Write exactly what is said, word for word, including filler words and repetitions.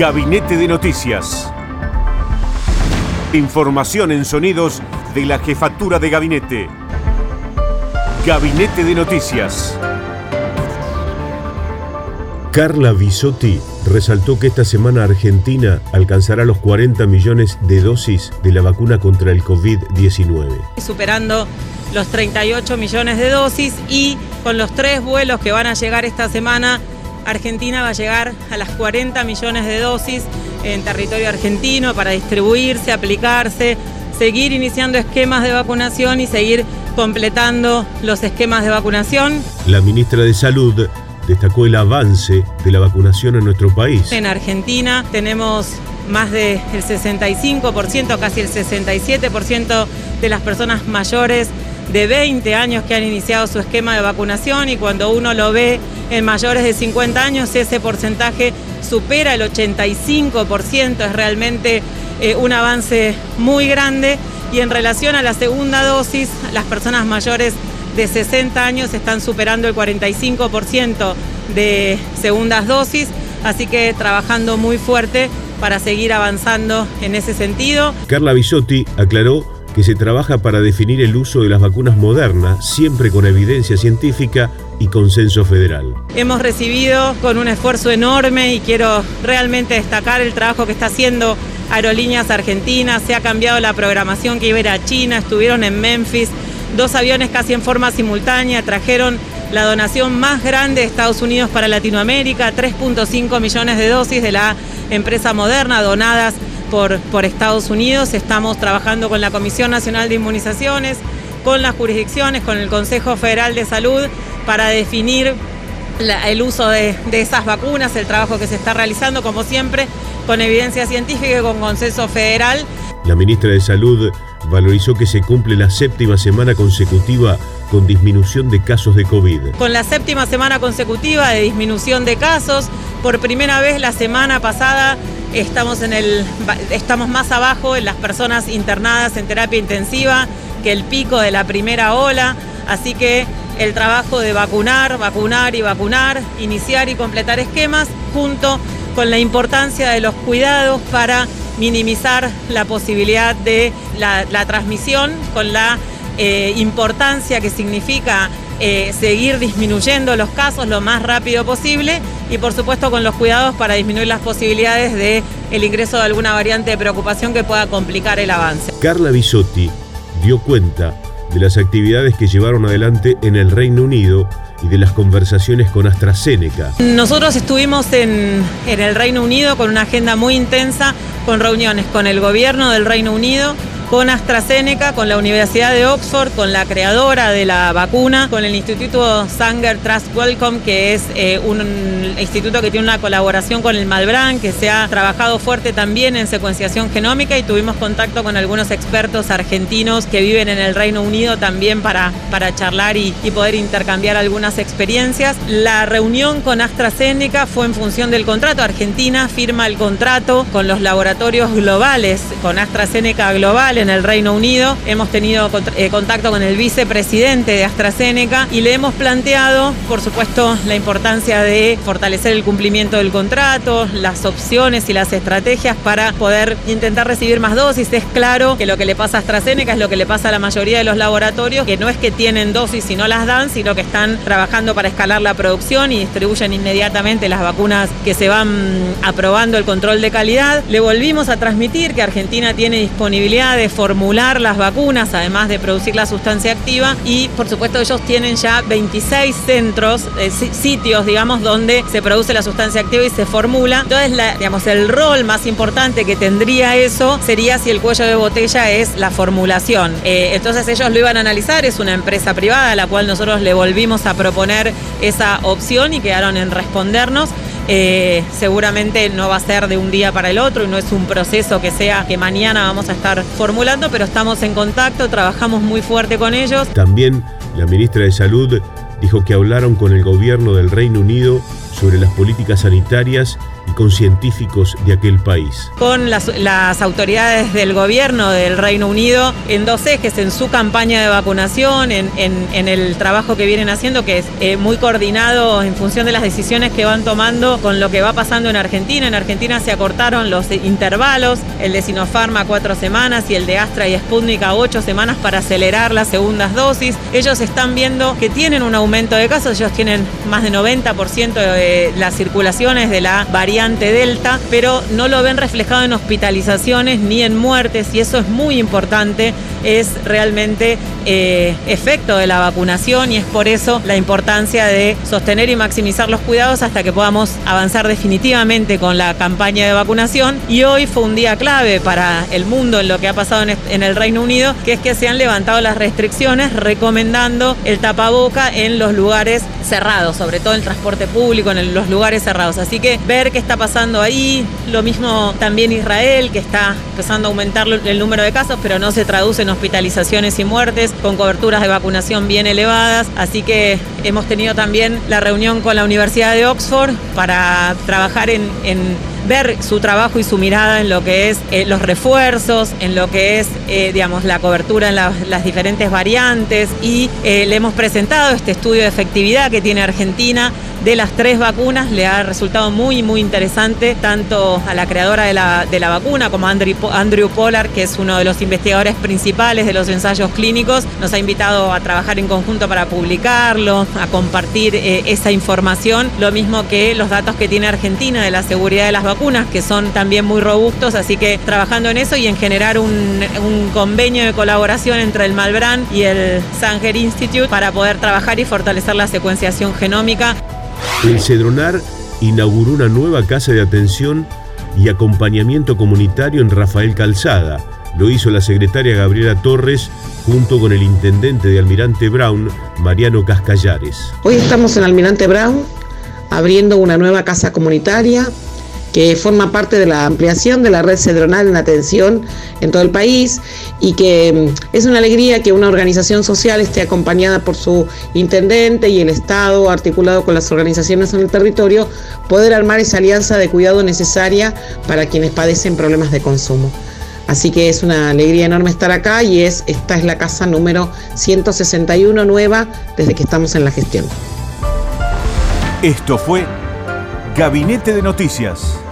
Gabinete de Noticias. Información en sonidos de la Jefatura de Gabinete. Gabinete de Noticias. Carla Bisotti resaltó que esta semana Argentina alcanzará los cuarenta millones de dosis de la vacuna contra el COVID diecinueve. Superando los treinta y ocho millones de dosis, y con los tres vuelos que van a llegar esta semana, Argentina va a llegar a las cuarenta millones de dosis en territorio argentino para distribuirse, aplicarse, seguir iniciando esquemas de vacunación y seguir completando los esquemas de vacunación. La ministra de Salud destacó el avance de la vacunación en nuestro país. En Argentina tenemos más del sesenta y cinco por ciento, casi el sesenta y siete por ciento de las personas mayores de veinte años que han iniciado su esquema de vacunación, y cuando uno lo ve en mayores de cincuenta años, ese porcentaje supera el ochenta y cinco por ciento. Es realmente eh, un avance muy grande. Y en relación a la segunda dosis, las personas mayores de sesenta años están superando el cuarenta y cinco por ciento de segundas dosis, así que trabajando muy fuerte para seguir avanzando en ese sentido. Carla Bisotti aclaró que se trabaja para definir el uso de las vacunas modernas, siempre con evidencia científica y consenso federal. Hemos recibido con un esfuerzo enorme, y quiero realmente destacar el trabajo que está haciendo Aerolíneas Argentinas. Se ha cambiado la programación que iba a ir a China, estuvieron en Memphis, dos aviones casi en forma simultánea, trajeron la donación más grande de Estados Unidos para Latinoamérica, tres punto cinco millones de dosis de la empresa Moderna donadas por, por Estados Unidos. Estamos trabajando con la Comisión Nacional de Inmunizaciones, con las jurisdicciones, con el Consejo Federal de Salud para definir la, el uso de, de esas vacunas, el trabajo que se está realizando, como siempre, con evidencia científica y con consenso federal. La ministra de Salud valorizó que se cumple la séptima semana consecutiva con disminución de casos de COVID. Con la séptima semana consecutiva de disminución de casos, por primera vez la semana pasada estamos, en el, estamos más abajo en las personas internadas en terapia intensiva que el pico de la primera ola, así que el trabajo de vacunar, vacunar y vacunar, iniciar y completar esquemas, junto con la importancia de los cuidados para minimizar la posibilidad de la, la transmisión, con la eh, importancia que significa eh, seguir disminuyendo los casos lo más rápido posible, y por supuesto con los cuidados para disminuir las posibilidades de el ingreso de alguna variante de preocupación que pueda complicar el avance. Carla Bisotti dio cuenta de las actividades que llevaron adelante en el Reino Unido y de las conversaciones con AstraZeneca. Nosotros estuvimos en, en el Reino Unido con una agenda muy intensa, con reuniones con el gobierno del Reino Unido, con AstraZeneca, con la Universidad de Oxford, con la creadora de la vacuna, con el Instituto Sanger Trust Wellcome, que es eh, un instituto que tiene una colaboración con el Malbrán, que se ha trabajado fuerte también en secuenciación genómica, y tuvimos contacto con algunos expertos argentinos que viven en el Reino Unido también para, para charlar y, y poder intercambiar algunas experiencias. La reunión con AstraZeneca fue en función del contrato. Argentina firma el contrato con los laboratorios globales, con AstraZeneca Global en el Reino Unido. Hemos tenido eh, contacto con el vicepresidente de AstraZeneca y le hemos planteado, por supuesto, la importancia de fortalecer el cumplimiento del contrato, las opciones y las estrategias para poder intentar recibir más dosis. Es claro que lo que le pasa a AstraZeneca es lo que le pasa a la mayoría de los laboratorios, que no es que tienen dosis y no las dan, sino que están trabajando para escalar la producción y distribuyen inmediatamente las vacunas que se van aprobando el control de calidad. Le volvimos a transmitir que Argentina tiene disponibilidad de formular las vacunas, además de producir la sustancia activa, y por supuesto ellos tienen ya veintiséis centros, eh, sitios, digamos, donde se produce la sustancia activa y se formula. Entonces, la, digamos, el rol más importante que tendría eso sería si el cuello de botella es la formulación. Eh, entonces ellos lo iban a analizar, es una empresa privada a la cual nosotros le volvimos a proponer esa opción y quedaron en respondernos. Eh, seguramente no va a ser de un día para el otro y no es un proceso que sea que mañana vamos a estar formulando, pero estamos en contacto, trabajamos muy fuerte con ellos. También la ministra de Salud dijo que hablaron con el gobierno del Reino Unido sobre las políticas sanitarias y con científicos de aquel país. Con las, las autoridades del gobierno del Reino Unido en dos ejes, en su campaña de vacunación, en, en, en el trabajo que vienen haciendo, que es eh, muy coordinado en función de las decisiones que van tomando con lo que va pasando en Argentina. En Argentina se acortaron los intervalos, el de Sinopharm a cuatro semanas y el de Astra y Sputnik a ocho semanas para acelerar las segundas dosis. Ellos están viendo que tienen un aumento de casos, ellos tienen más de noventa por ciento de las circulaciones de la variante Delta, pero no lo ven reflejado en hospitalizaciones ni en muertes, y eso es muy importante, es realmente eh, efecto de la vacunación, y es por eso la importancia de sostener y maximizar los cuidados hasta que podamos avanzar definitivamente con la campaña de vacunación. Y hoy fue un día clave para el mundo en lo que ha pasado en, en el Reino Unido, que es que se han levantado las restricciones recomendando el tapaboca en los lugares cerrados, sobre todo en el transporte público, en los lugares cerrados. Así que ver qué está pasando ahí, lo mismo también Israel, que está empezando a aumentar el número de casos, pero no se traduce en hospitalizaciones y muertes, con coberturas de vacunación bien elevadas. Así que hemos tenido también la reunión con la Universidad de Oxford para trabajar en, en ver su trabajo y su mirada en lo que es eh, los refuerzos, en lo que es, eh, digamos, la cobertura en la, las diferentes variantes, y eh, le hemos presentado este estudio de efectividad que tiene Argentina de las tres vacunas. Le ha resultado muy, muy interesante tanto a la creadora de la, de la vacuna como a Andrew, Andrew Pollard, que es uno de los investigadores principales de los ensayos clínicos. Nos ha invitado a trabajar en conjunto para publicarlo, a compartir eh, esa información, lo mismo que los datos que tiene Argentina de la seguridad de las vacunas, que son también muy robustos, así que trabajando en eso y en generar un, un convenio de colaboración entre el Malbrán y el Sanger Institute para poder trabajar y fortalecer la secuenciación genómica. El Cedronar inauguró una nueva casa de atención y acompañamiento comunitario en Rafael Calzada. Lo hizo la secretaria Gabriela Torres junto con el intendente de Almirante Brown, Mariano Cascallares. Hoy estamos en Almirante Brown abriendo una nueva casa comunitaria que forma parte de la ampliación de la red cedronal en atención en todo el país, y que es una alegría que una organización social esté acompañada por su intendente y el Estado, articulado con las organizaciones en el territorio, poder armar esa alianza de cuidado necesaria para quienes padecen problemas de consumo. Así que es una alegría enorme estar acá, y es, esta es la casa número ciento sesenta y uno nueva desde que estamos en la gestión. Esto fue Gabinete de Noticias.